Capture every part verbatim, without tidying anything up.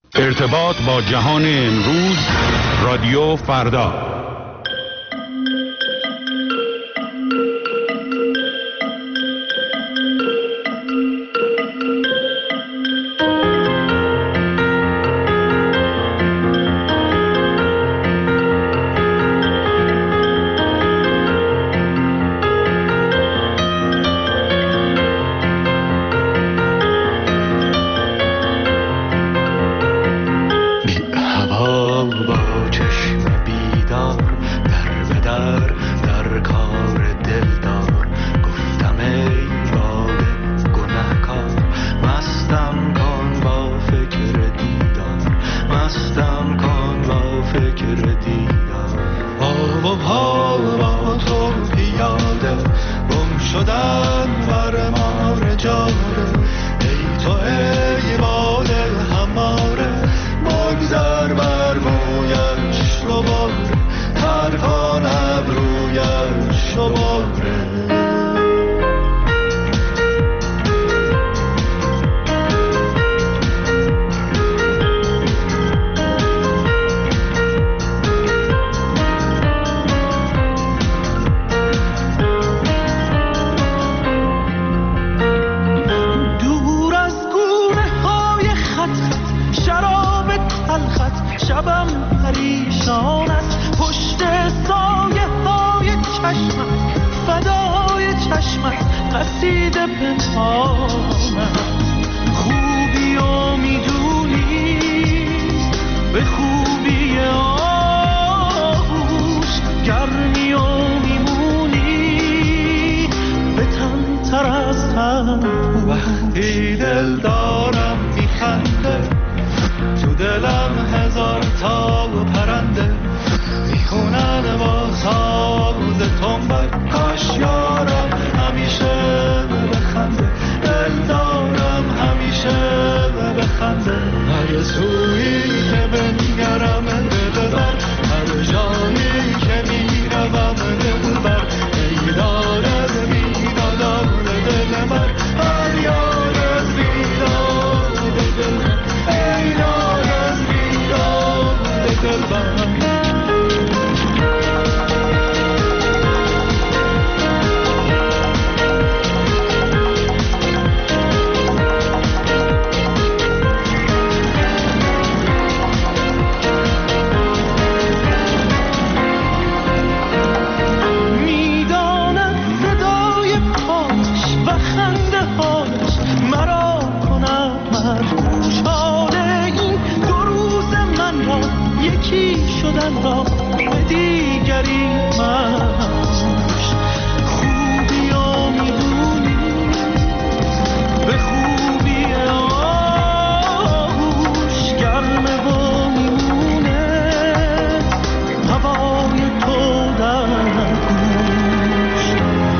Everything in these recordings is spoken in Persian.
ارتباط با جهان امروز، رادیو فردا. وقتی دل دارم میخنده، تو دلم هزار تا پرنده میخونن با ساز تنبک. کاش یارم همیشه بخنده، دل دارم همیشه بخنده. هر سویی که بنگرم دل بر، هر جایی که میروم دل بر. ای دارد بیدادار دل بر، فریاد از بیداد دل بر. ای دارد بیداد دل بر. را به دیگری منش خوبی ها میدونی، به خوبی آهوش گرمه و میمونه هوای تو در گوش.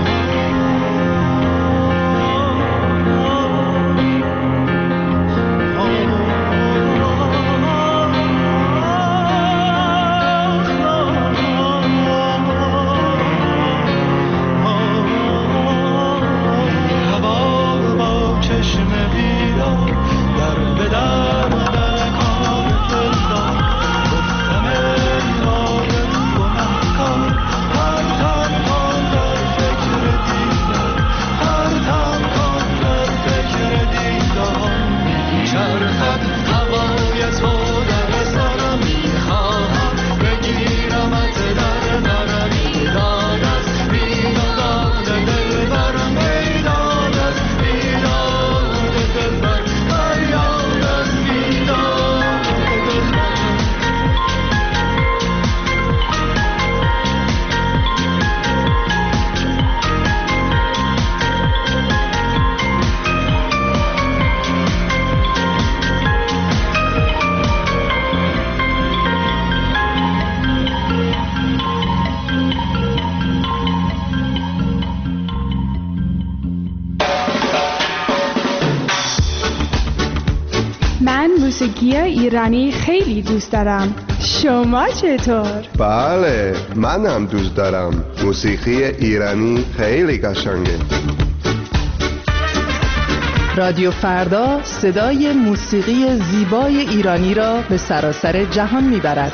موسیقی ایرانی خیلی دوست دارم. شما چطور؟ بله، منم دوست دارم. موسیقی ایرانی خیلی قشنگه. رادیو فردا صدای موسیقی زیبای ایرانی را به سراسر جهان میبرد.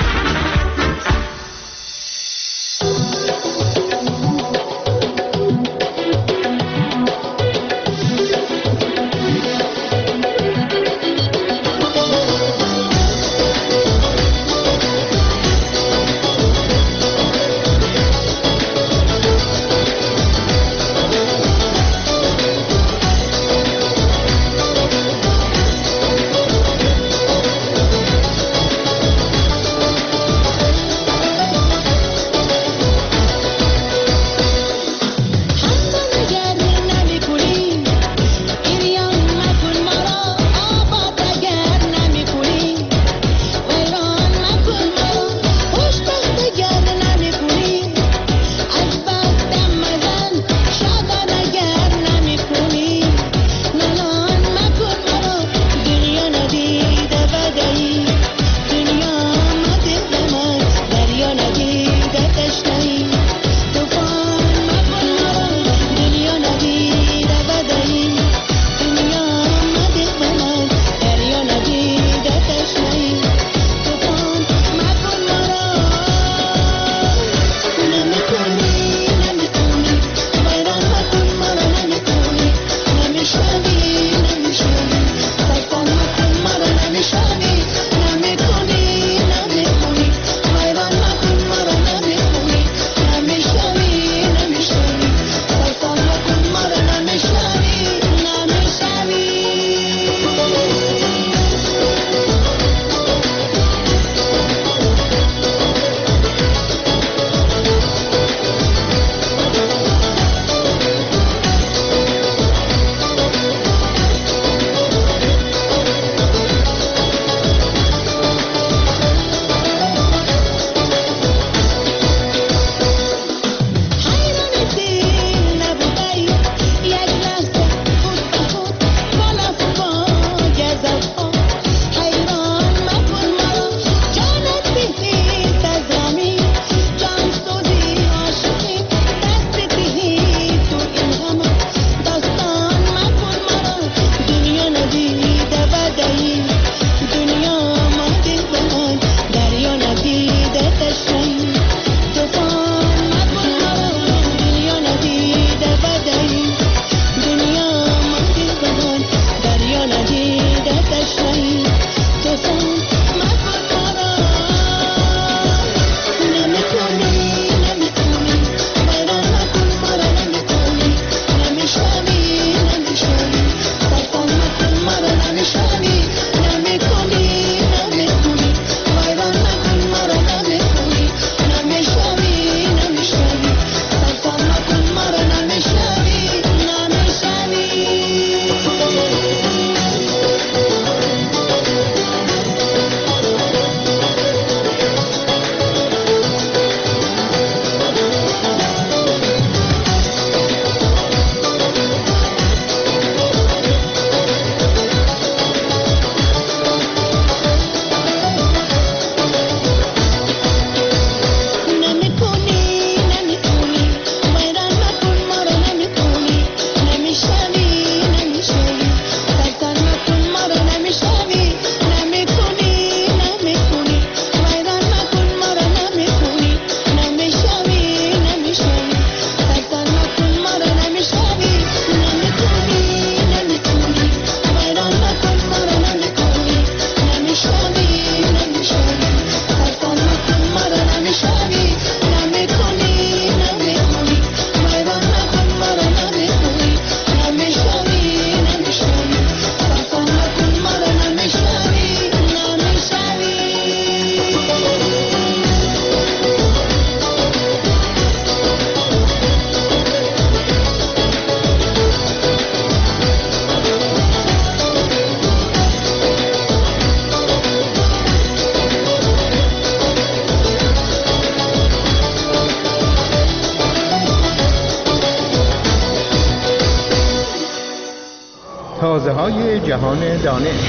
تازه‌های جهان دانش.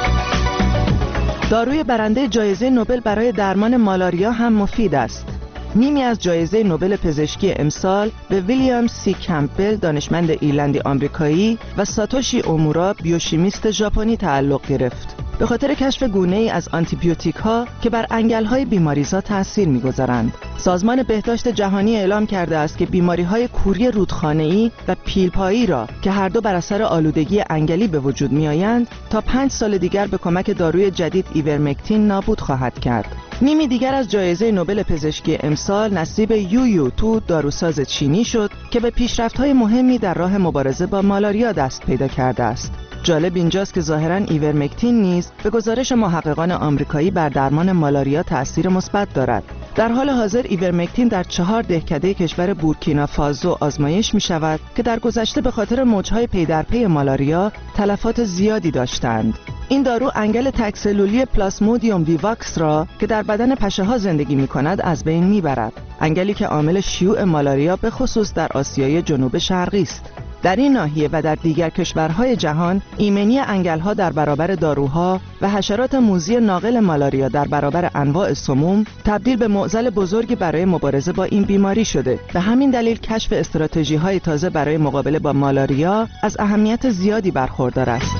داروی برنده جایزه نوبل برای درمان مالاریا هم مفید است. نیمی از جایزه نوبل پزشکی امسال به ویلیام سی کمپبل دانشمند ایرلندی آمریکایی و ساتوشی اومورا بیوشیمیست ژاپنی تعلق گرفت، به خاطر کشف گونه‌ای از آنتیبیوتیک ها که بر انگل‌های بیماریزا تأثیر می‌گذارند. سازمان بهداشت جهانی اعلام کرده است که بیماری‌های کوری رودخانه‌ای و پیلپایی را که هر دو بر اثر آلودگی انگلی به وجود می‌آیند تا پنج سال دیگر به کمک داروی جدید ایورمکتین نابود خواهد کرد. نیمی دیگر از جایزه نوبل پزشکی امسال نصیب یو یو تو، داروساز چینی شد که به پیشرفت‌های مهمی در راه مبارزه با مالاریا دست پیدا کرده است. جالب اینجاست که ظاهراً ایورمکتین نیز به گزارش محققان آمریکایی بر درمان مالاریا تأثیر مثبت دارد. در حال حاضر ایورمکتین در چهار دهکده کشور بورکینافاسو آزمایش می شود که در گذشته به خاطر موجهای پی در پی مالاریا تلفات زیادی داشتند. این دارو انگل تک‌سلولی پلاسمودیوم ویواکس را که در بدن پشه‌ها زندگی می‌کند از بین می‌برد. انگلی که عامل شیوع مالاریا به خصوص در آسیای جنوب شرقی است. در این ناحیه و در دیگر کشورهای جهان ایمنی انگل‌ها در برابر داروها و حشرات موذی ناقل مالاریا در برابر انواع سموم تبدیل به معضل بزرگی برای مبارزه با این بیماری شده. به همین دلیل کشف استراتژی‌های تازه برای مقابله با مالاریا از اهمیت زیادی برخوردار است.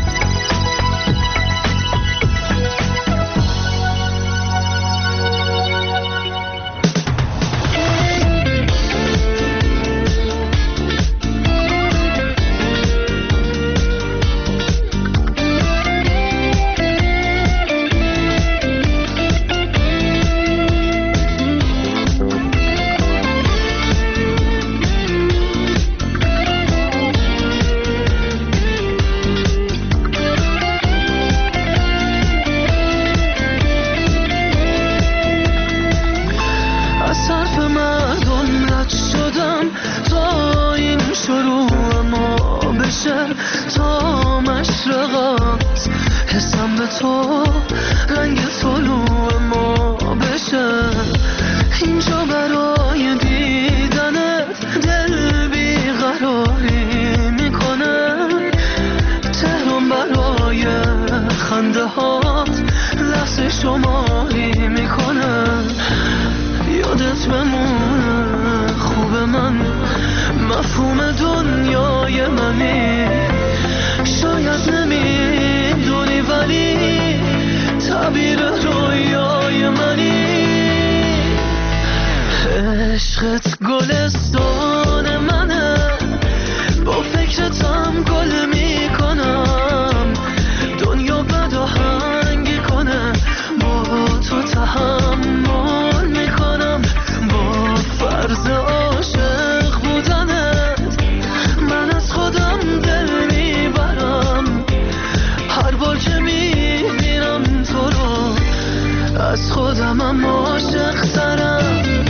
عشقت گلستان منه، با فکرتم گل میکنم، دنیا بد و هنگی کنه، با تو تحمل میکنم، با فرض عاشق بودنت من از خودم دل میبرم، هر بار که میبینم تو رو از خودمم عاشق ترم.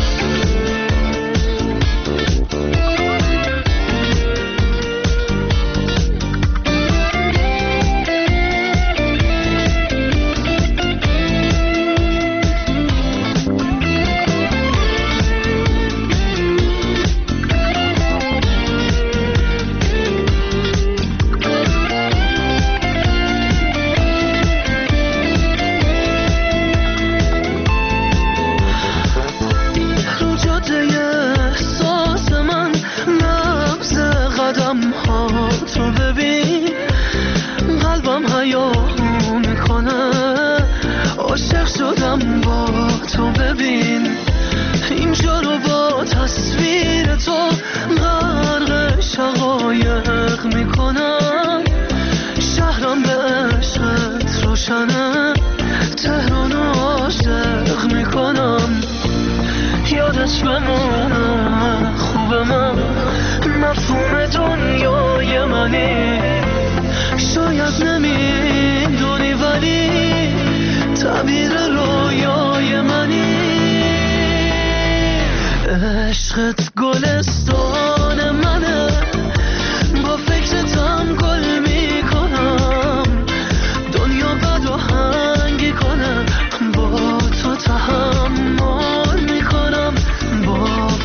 عشقت گلستان منه، با فکرتم گل میکنم، دنیا بد و هنگی کنه، با تو تحمل میکنم، با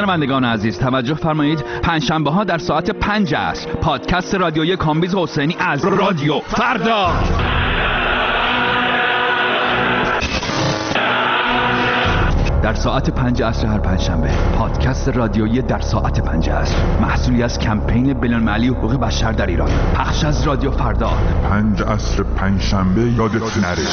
شنوندگان عزیز توجه فرمایید، پنجشنبه ها در ساعت پنج عصر پادکست رادیویی کامبیز حسینی از رادیو فردا. در ساعت پنج عصر هر پنجشنبه پادکست رادیویی در ساعت پنج عصر، محصولی از کمپین بین‌المللی حقوق بشر در ایران، پخش از رادیو فردا. پنج عصر پنجشنبه یادت نره.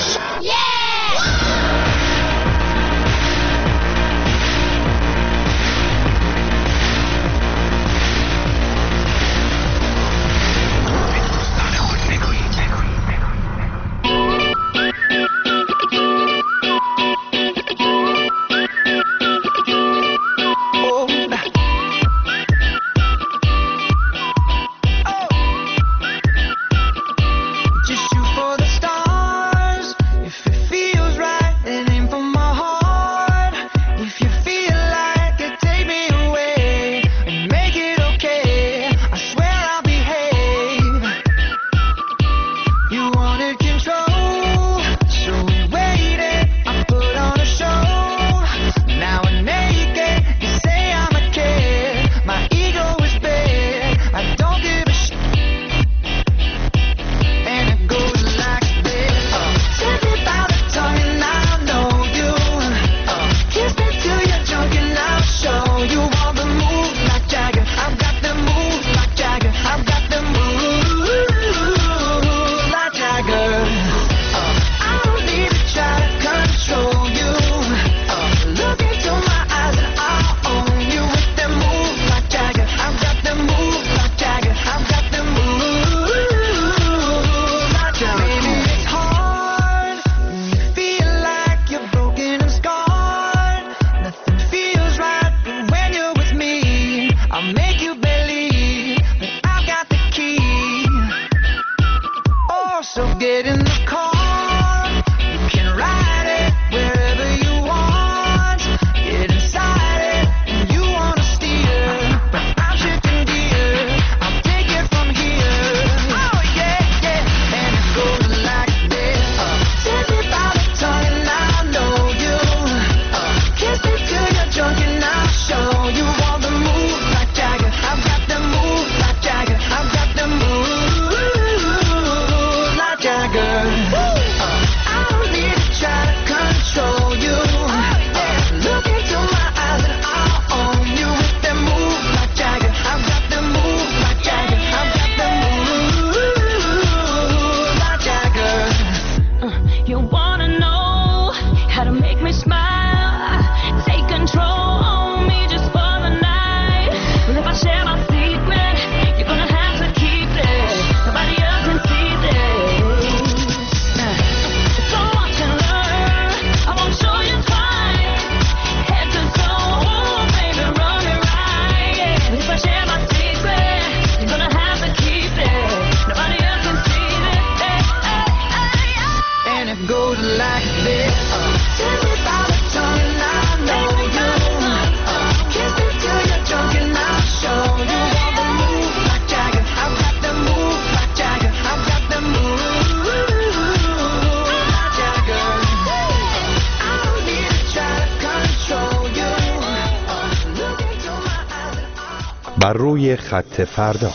بر روی خط فردا.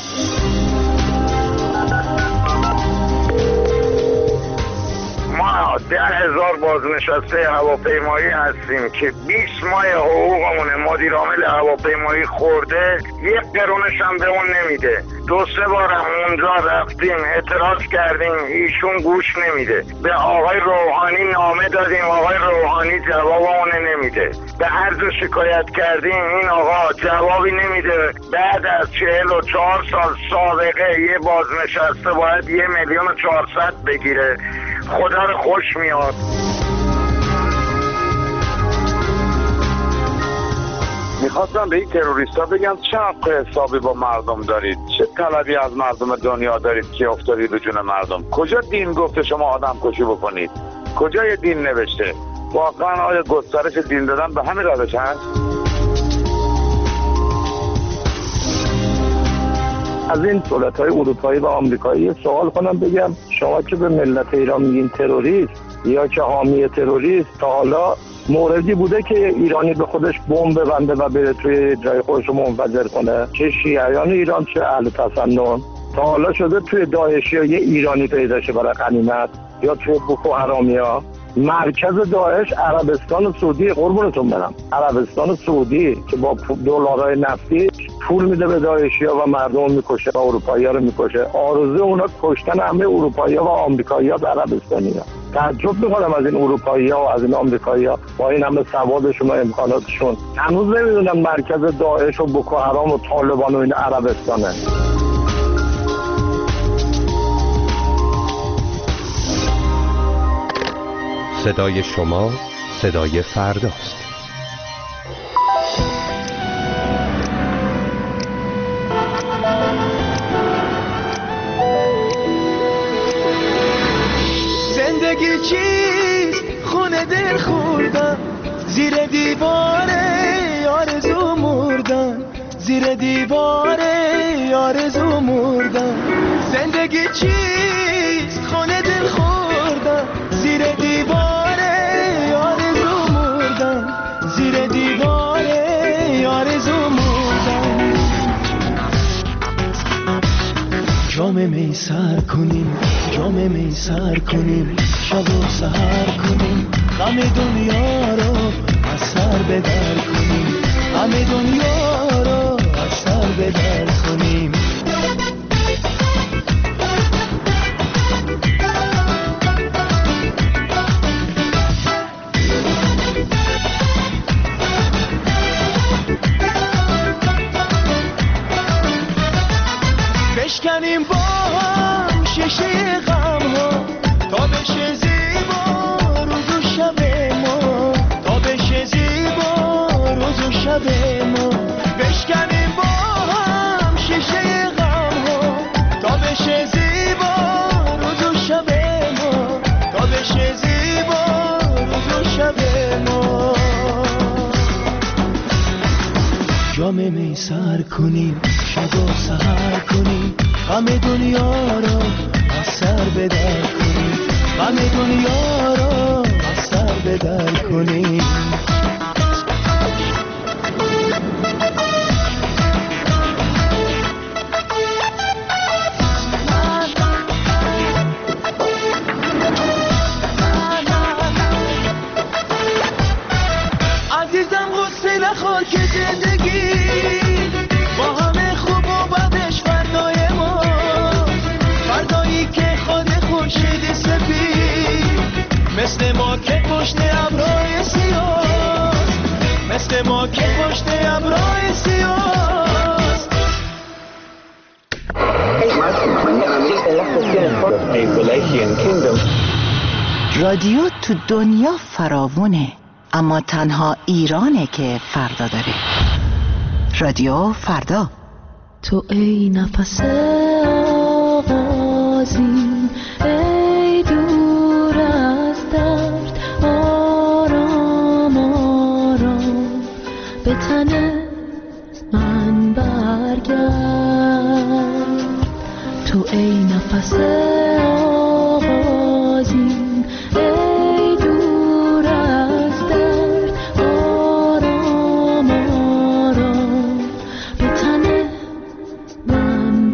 ما ده هزار بازنشسته هواپیمایی هستیم که بیست ماه حقوقمون مدیر عامل هواپیمایی خورده، یک قرونش هم به اون نمیده. دو سه بارم اونجا رفتیم اعتراض کردیم، ایشون گوش نمیده. به آقای روحانی نامه دادیم، آقای روحانی جوابمون نمیده. به هر جا شکایت کردیم این آقا جوابی نمیده. بعد از چهل و چهار سال سابقه یه بازنشسته باید یه میلیون و چهارصد بگیره. خدا رو خوش میاد. میخواستم به این تروریستا بگم چه حق حسابی با مردم دارید، چه طلبی از مردم دنیا دارید که افتادید به جون مردم. کجا دین گفته شما آدم کشی بکنید؟ کجای دین نوشته؟ واقعا آیا گسترش دین دادن به همین روش هست؟ از این دولت‌های اروپایی و آمریکایی سوال کنم، بگم شما که به ملت ایران میگین تروریست یا که حامی تروریست، تا حالا موردی بوده که ایرانی به خودش بمب ببنده و بره توی جای خودش رو منفجر کنه، چه شیعیان ایران چه اهل تسنن. تا حالا شده توی داعشی ها یه ایرانی پیدا شه برای غنیمت یا توی بوکو حرامیا؟ مرکز داعش عربستان سعودی، قربونتون برم، عربستان سعودی که با دلارای نفتی پول میده به داعشی ها و مردم میکشه و اروپایی ها رو میکشه. آرزو اونا کشتن همه اروپایی ها و آمریکایی ها به عربستانی ها. تعجب میکنم از این اروپایی ها و از این آمریکایی ها با این همه سوادشون و امکاناتشون هنوز نمیدونن مرکز داعش و بوکو حرام و طالبان و این عربستانه. صدای شما صدای فرداست. زندگی چیست؟ خونه دل خوردن، زیر دیواره آرزو مردن، زیر دیواره آرزو مردن. زندگی چیست؟ خونه دل خوردن، زیر دیواره آرزو مردن، زیر دیواره آرزو مردن. جام می سر کنیم، جام می سر کنیم، شب و سحر کنیم، غم دنیا رو از سر به در کنیم، غم دنیا رو از سر به در کنیم. بشکنیم با هم شیشه غم ها تا بشه زیبا روز و شب ما، تا بشه زیبا روز و شب ما. بشکنیم با هم شیشه غم ها تا بشه زیبا روز و شب ما، تا بشه زیبا روز و شب ما. جام می سر کنیم، شب و سحر کنیم، غم دنیا رو از سر به در کنیم، غم دنیا رو از سر به در کنیم. عزیزم غصه نخور که زندگی با همه خوب و بدش فردای ما، فردایی که خود خورشید سفید مثل ما که پشت ابرهای سیاه، مثل ما که پشت ابرهای سیاه. رادیو تو دنیا فراوونه، اما تنها ایرانه که فردا داره. رادیو فردا. تو ای نفس آغازین، ای دور از درد، آرام آرام به تن من برگرد. تو ای نفس آغازین، ای دور از درد، آرام آرام به تن من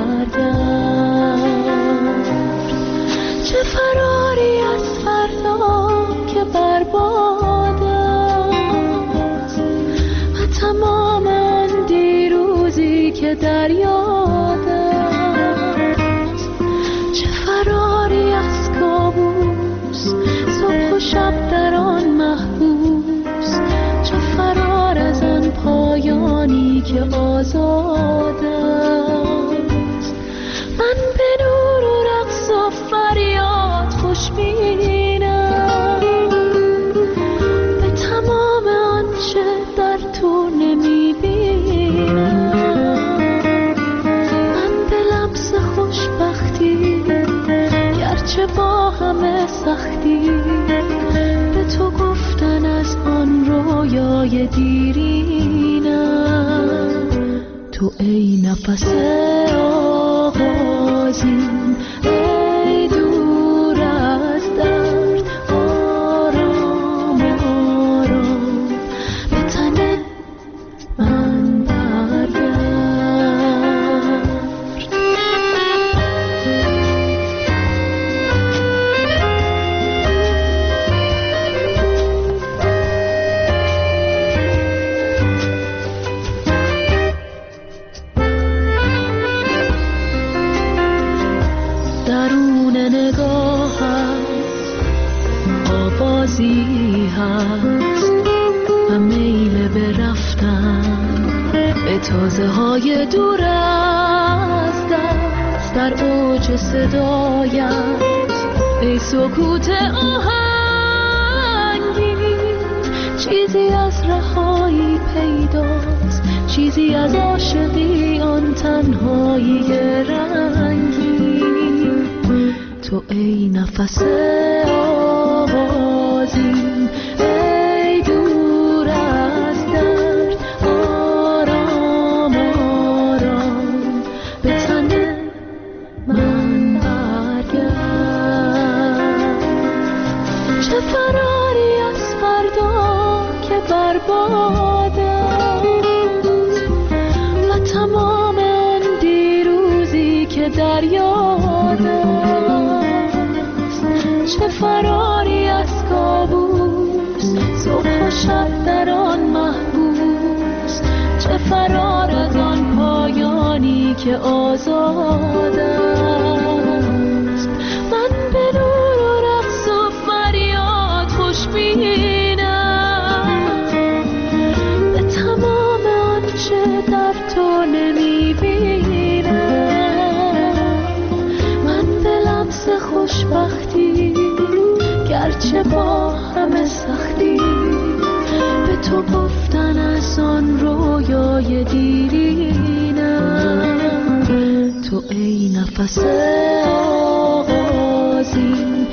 برگرد. چه فراری از فردا که برباد است و تمام آن دیروزی که در یاد است. چه فراری از کابوس، صبح و شب در آن محبوس. چه فرار از آن پایانی که آزاد است. من به نور و رقص و فریاد خوشبینم، به تمام آنچه در تو نمیبینم. من به لمس خوشبختی گرچه با همه سختی به تو گفتن از آن رویای دیرینم. تو ای نفس آغازین، ای دور از درد، آرام آرام چیزی هست و میل به رفتن به تازه های دور از دست در اوج صدایت ای سکوت آهنگی چیزی از رهایی پیداست چیزی از عاشقی آن تنهایی رنگی تو ای نفس آغازین ای دور از درد آرام آرام به تن من برگرد چه فراری از فردا که برباد است و تمام آن دیروزی که در یاد است چه فراری از کابوس صبح و شب در آن محبوس چه فرار از آن پایانی که آزاد است من به نور و رقص و فریاد خوشبینم به تمام آنچه در تو نمیبینم من به لمس خوشبختی گرچه با همه سختی به تو گفتن از آن رویای دیرینم تو ای نفس آغازی